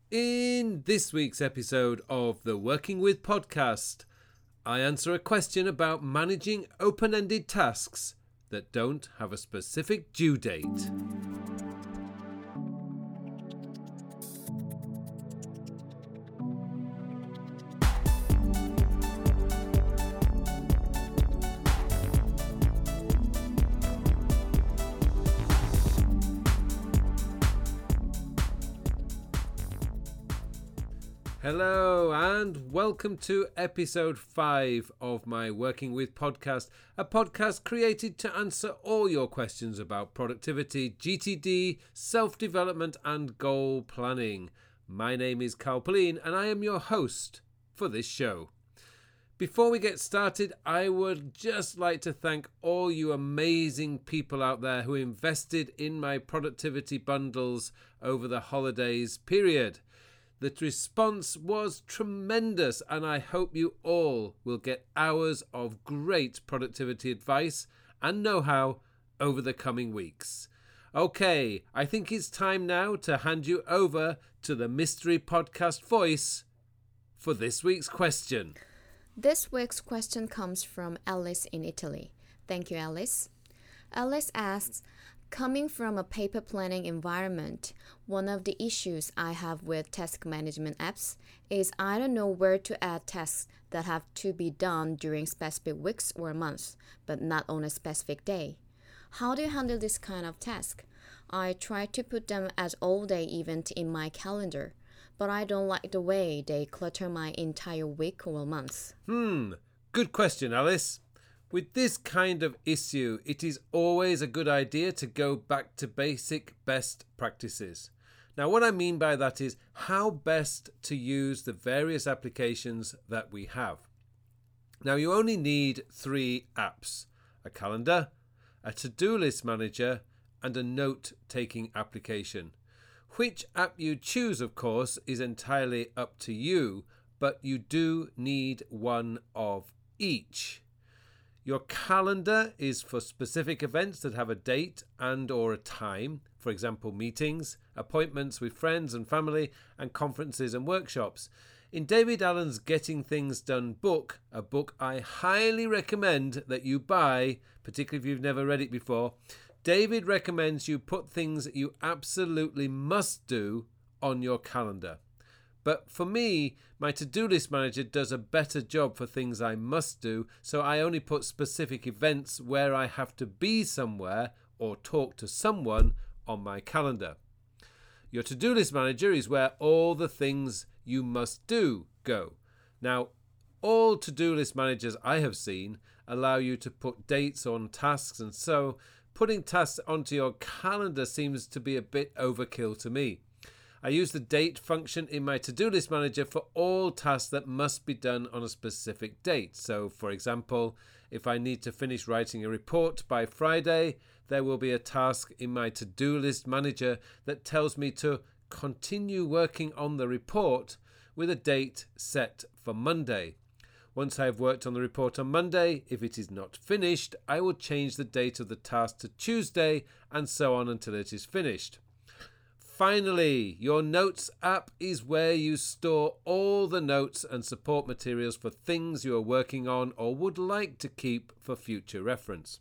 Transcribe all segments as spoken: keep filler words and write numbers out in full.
In this week's episode of the Working With podcast, I answer a question about managing open-ended tasks that don't have a specific due date. Hello and welcome to episode five of my Working With podcast, a podcast created to answer all your questions about productivity, G T D, self-development and goal planning. My name is Carl Pauline and I am your host for this show. Before we get started, I would just like to thank all you amazing people out there who invested in my productivity bundles over the holidays period. The response was tremendous and I hope you all will get hours of great productivity advice and know-how over the coming weeks. Okay, I think it's time now to hand you over to the mystery podcast voice for this week's question. This week's question comes from Alice in Italy. Thank you, Alice. Alice asks, coming from a paper planning environment, one of the issues I have with task management apps is I don't know where to add tasks that have to be done during specific weeks or months, but not on a specific day. How do you handle this kind of task? I try to put them as all-day event in my calendar, but I don't like the way they clutter my entire week or month. Hmm, good question, Alice. With this kind of issue, it is always a good idea to go back to basic best practices. Now, what I mean by that is how best to use the various applications that we have. Now, you only need three apps: a calendar, a to-do list manager, and a note-taking application. Which app you choose, of course, is entirely up to you, but you do need one of each. Your calendar is for specific events that have a date and or a time, for example, meetings, appointments with friends and family, and conferences and workshops. In David Allen's Getting Things Done book, a book I highly recommend that you buy, particularly if you've never read it before, David recommends you put things that you absolutely must do on your calendar. But for me, my to-do list manager does a better job for things I must do, so I only put specific events where I have to be somewhere or talk to someone on my calendar. Your to-do list manager is where all the things you must do go. Now, all to-do list managers I have seen allow you to put dates on tasks, and so putting tasks onto your calendar seems to be a bit overkill to me. I use the date function in my to-do list manager for all tasks that must be done on a specific date. So, for example, if I need to finish writing a report by Friday, there will be a task in my to-do list manager that tells me to continue working on the report with a date set for Monday. Once I have worked on the report on Monday, if it is not finished, I will change the date of the task to Tuesday and so on until it is finished. Finally, your Notes app is where you store all the notes and support materials for things you are working on or would like to keep for future reference.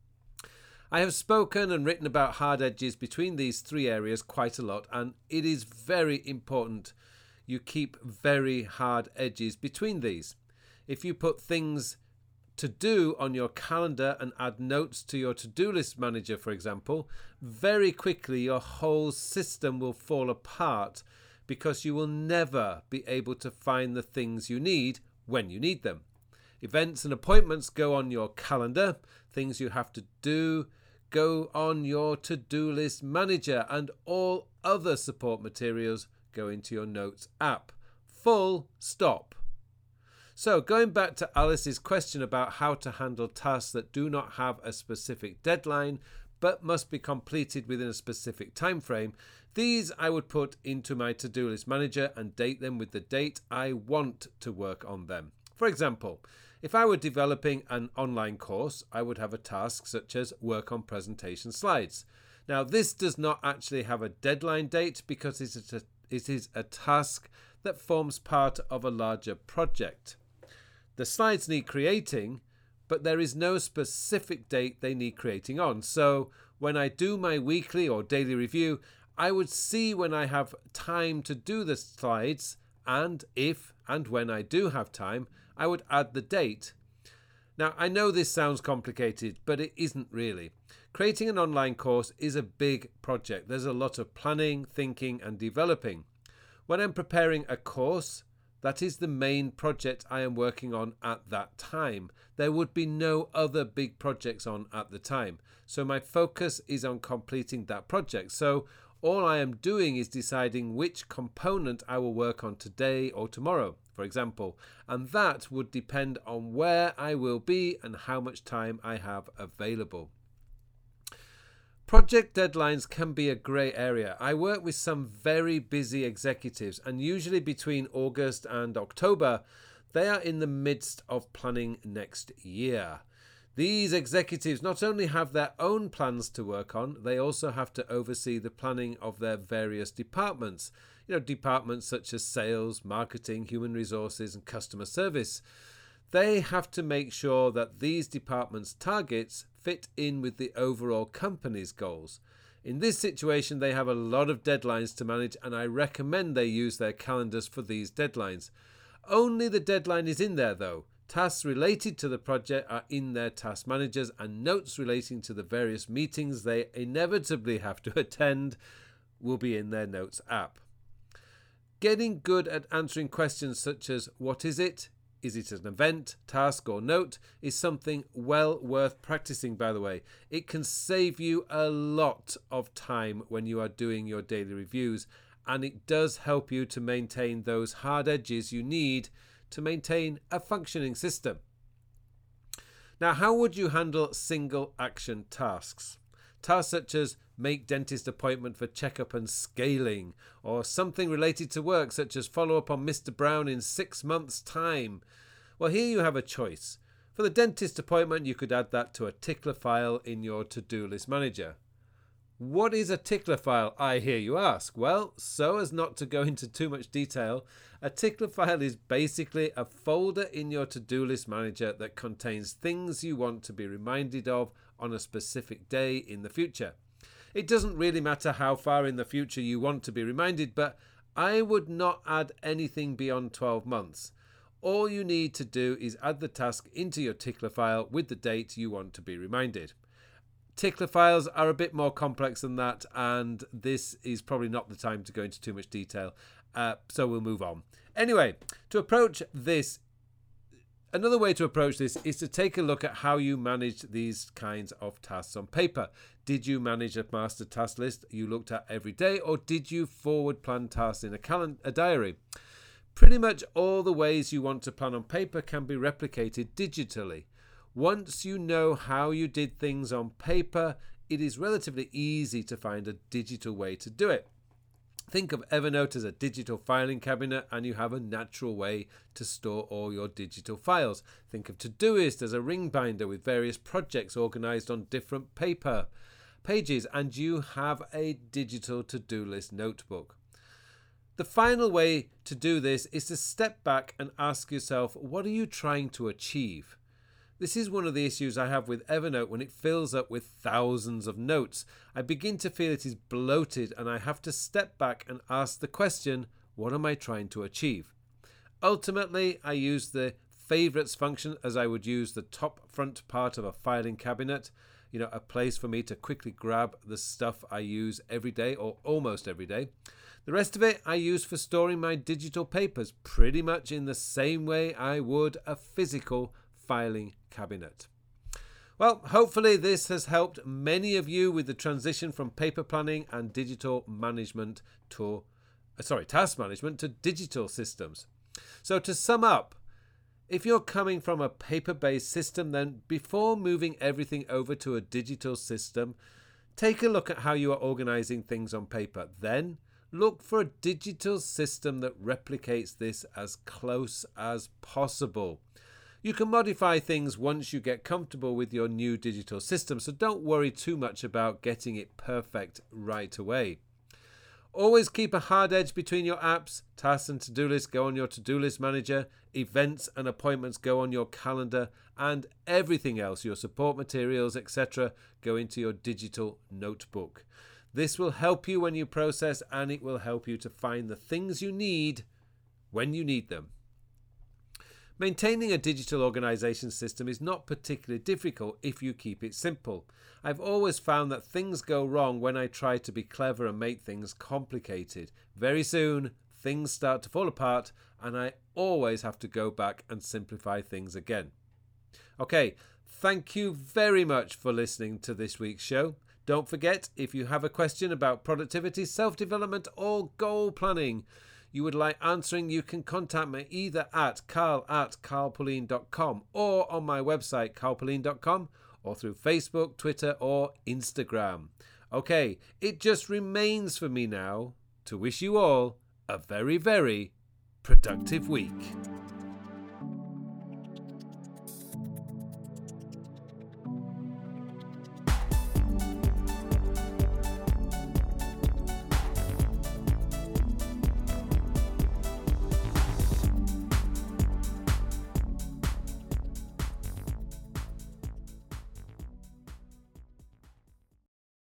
I have spoken and written about hard edges between these three areas quite a lot, and it is very important you keep very hard edges between these. If you put things to do on your calendar and add notes to your to-do list manager, for example, very quickly your whole system will fall apart because you will never be able to find the things you need when you need them. Events and appointments go on your calendar. Things you have to do go on your to-do list manager, and all other support materials go into your Notes app. Full stop. So going back to Alice's question about how to handle tasks that do not have a specific deadline but must be completed within a specific time frame, these I would put into my to-do list manager and date them with the date I want to work on them. For example, if I were developing an online course, I would have a task such as work on presentation slides. Now, this does not actually have a deadline date because it is a It is a task that forms part of a larger project. The slides need creating, but there is no specific date they need creating on. So when I do my weekly or daily review, I would see when I have time to do the slides, and if and when I do have time, I would add the date. Now, I know this sounds complicated, but it isn't really. Creating an online course is a big project. There's a lot of planning, thinking, and developing. When I'm preparing a course, that is the main project I am working on at that time. There would be no other big projects on at the time. So my focus is on completing that project. So all I am doing is deciding which component I will work on today or tomorrow, for example, and that would depend on where I will be and how much time I have available. Project deadlines can be a grey area. I work with some very busy executives, and usually between August and October, they are in the midst of planning next year. These executives not only have their own plans to work on, they also have to oversee the planning of their various departments. You know, departments such as sales, marketing, human resources, and customer service. They have to make sure that these departments' targets fit in with the overall company's goals. In this situation, they have a lot of deadlines to manage, and I recommend they use their calendars for these deadlines. Only the deadline is in there, though. Tasks related to the project are in their task managers, and notes relating to the various meetings they inevitably have to attend will be in their notes app. Getting good at answering questions such as what is it, is it an event, task or note is something well worth practicing, by the way. It can save you a lot of time when you are doing your daily reviews, and it does help you to maintain those hard edges you need to maintain a functioning system. Now, how would you handle single action tasks? Tasks such as make dentist appointment for checkup and scaling, or something related to work such as follow up on Mister Brown in six months' time. Well, here you have a choice. For the dentist appointment, you could add that to a tickler file in your to-do list manager. What is a tickler file, I hear you ask? Well, so as not to go into too much detail, a tickler file is basically a folder in your to-do list manager that contains things you want to be reminded of on a specific day in the future. It doesn't really matter how far in the future you want to be reminded, but I would not add anything beyond twelve months. All you need to do is add the task into your tickler file with the date you want to be reminded. Tickler files are a bit more complex than that, and this is probably not the time to go into too much detail, uh, so we'll move on. Anyway, to approach this, another way to approach this is to take a look at how you manage these kinds of tasks on paper. Did you manage a master task list you looked at every day, or did you forward plan tasks in a calendar, a diary? Pretty much all the ways you want to plan on paper can be replicated digitally. Once you know how you did things on paper, it is relatively easy to find a digital way to do it. Think of Evernote as a digital filing cabinet, and you have a natural way to store all your digital files. Think of Todoist as a ring binder with various projects organized on different paper pages, and you have a digital to-do list notebook. The final way to do this is to step back and ask yourself, what are you trying to achieve? This is one of the issues I have with Evernote when it fills up with thousands of notes. I begin to feel it is bloated, and I have to step back and ask the question, what am I trying to achieve? Ultimately, I use the favorites function as I would use the top front part of a filing cabinet, you know, a place for me to quickly grab the stuff I use every day or almost every day. The rest of it I use for storing my digital papers, pretty much in the same way I would a physical filing cabinet. Well, hopefully this has helped many of you with the transition from paper planning and digital management to, uh, sorry, task management to digital systems. So to sum up, if you're coming from a paper-based system, then before moving everything over to a digital system, take a look at how you are organizing things on paper. Then look for a digital system that replicates this as close as possible. You can modify things once you get comfortable with your new digital system, so don't worry too much about getting it perfect right away. Always keep a hard edge between your apps. Tasks and to-do lists go on your to-do list manager. Events and appointments go on your calendar. And everything else, your support materials, et cetera, go into your digital notebook. This will help you when you process, and it will help you to find the things you need when you need them. Maintaining a digital organization system is not particularly difficult if you keep it simple. I've always found that things go wrong when I try to be clever and make things complicated. Very soon, things start to fall apart, and I always have to go back and simplify things again. Okay, thank you very much for listening to this week's show. Don't forget, if you have a question about productivity, self-development, or goal planning you would like answering, you can contact me either at carl at carlpullein dot com or on my website carl pullein dot com or through Facebook, Twitter or Instagram. Okay, it just remains for me now to wish you all a very, very productive week.